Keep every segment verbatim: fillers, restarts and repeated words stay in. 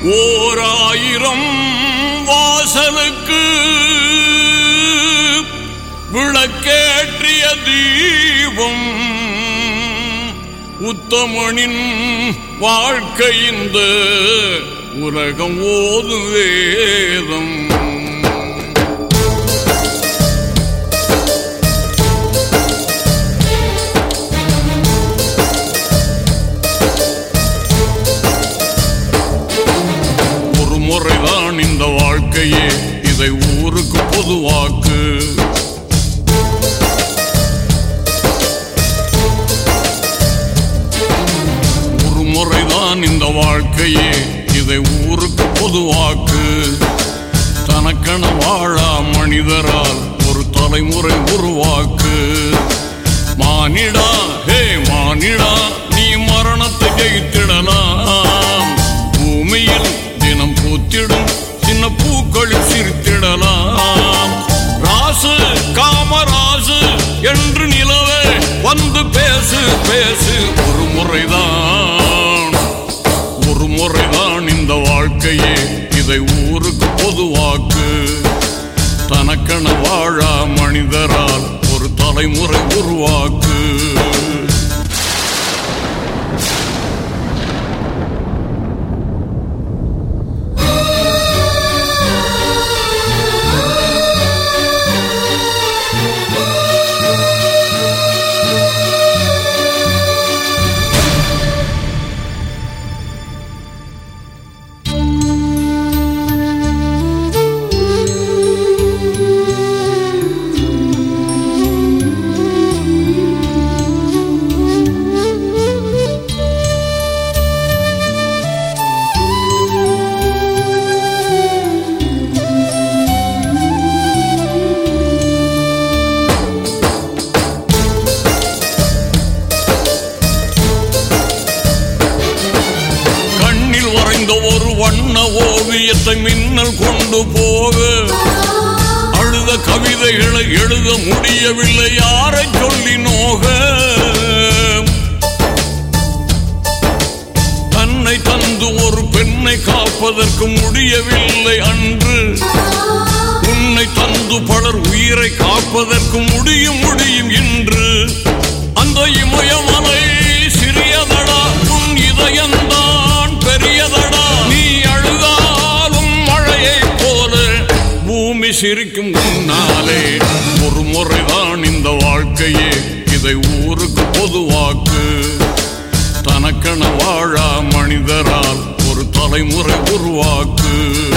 ஓர் ஆயிரம் வாசலுக்கு விளக்கேற்றிய தீபம் உத்தமனின் வாழ்க்கை இந்த உலகம் ஓதும் வேதம். ஒரு முறைதான் இந்த வாழ்க்கையே, இதை ஊருக்கு பொதுவாக்கு. ஒரு முறைதான் இந்த வாழ்க்கையே, இதை ஊருக்கு பொதுவாக்கு. தனக்கென வாழா மனிதரால் ஒரு தலைமுறை உருவாக்கு. மானிடா ஹே மானிடா, நீ மரணத்தை ஜெயித்திடலாம். பூமியில் தினம் பூத்திடும் சின்ன பூக்களில் சிரித்திடலாம். ராசு காமராசு என்று நிலவே வந்து பேசு பேசு. ஒரு முறைதான் ஒரு முறைதான் இந்த வாழ்க்கையே, இதை ஊருக்கு பொதுவாக்கு. தனக்கென வாழா மனிதரால் ஒரு தலைமுறை உருவாக்கு. ஒரு வண்ண ஓவியத்தை மின்னல் கொண்டு போக, அழுத கவிதைகளை எழுத முடியவில்லை யாரை சொல்லி நோக. தன்னை தந்து ஒரு பெண்ணை காப்பதற்கு முடியவில்லை அன்று. உன்னை தந்து பலர் உயிரை காப்பதற்கு முடியும் முடியும் இன்று. அந்த இமயமலை சிறியதடா, உன் இதயம்தான் பெரியதடா. நீ அழுதாலும் மழையை போல பூமி சிரிக்கும் முன்னாலே. ஒரு முறைதான் இந்த வாழ்க்கையே, இதை ஊருக்கு பொதுவாக்கு. தனக்கென வாழா மனிதரால் ஒரு தலைமுறை உருவாக்கு.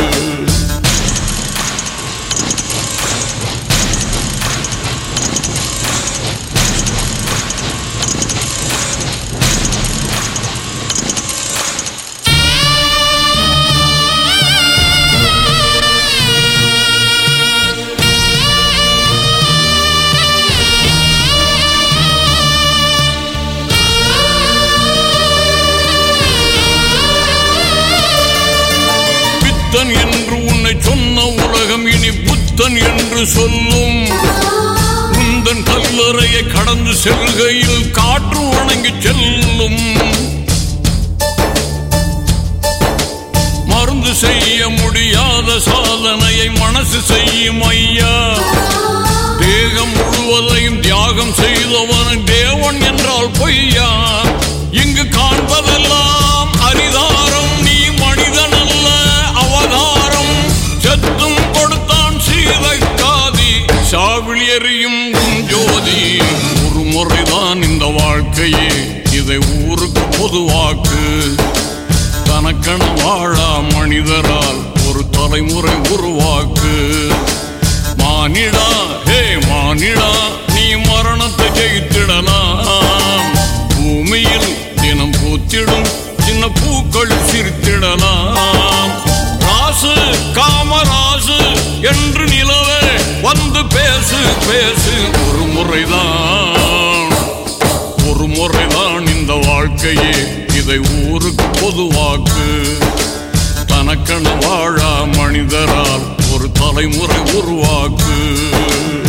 என்று உன்னை சொன்ன உலகம் இனி புத்தன் என்று சொல்லும். உந்தன் கல்லறையை கடந்து செல்கையில் காற்று வணங்கி செல்லும். மருந்து செய்ய முடியாத சாதனையை மனசு செய்யும் ஐயா. தேகம் முழுவதையும் தியாகம் செய்தவன் தேவன் என்றால் பொய்யா. இங்கு காண்பதெல்லாம் அரிதாரம், நீ மனிதன் அல்ல அவதாரம். செத்தும் கொடுத்தான் சீதைக்காதி, சாவில் எரியும் உன் ஜோதி. ஒரு முறைதான் இந்த வாழ்க்கையே, இதை ஊருக்கு பொதுவாக்கு. தனக்கென வாழா மனிதரால் ஒரு தலைமுறை உருவாக்கு. மானிடா ஹே மானிடா, நீ மரணத்தை ஜெயித்திடலாம். பூமியில் தினம் பூத்திடும் சின்ன பூக்கள் சிரித்திடலாம். ராசு காமராசு என்று நிலவே வந்து பேசு பேசு. ஒரு முறைதான் ஒரு முறைதான் இந்த வாழ்க்கையே, இதை ஊருக்கு பொதுவாக்கு. தனக்கென வாழா மனிதரால் ஒரு தலைமுறை உருவாக்கு.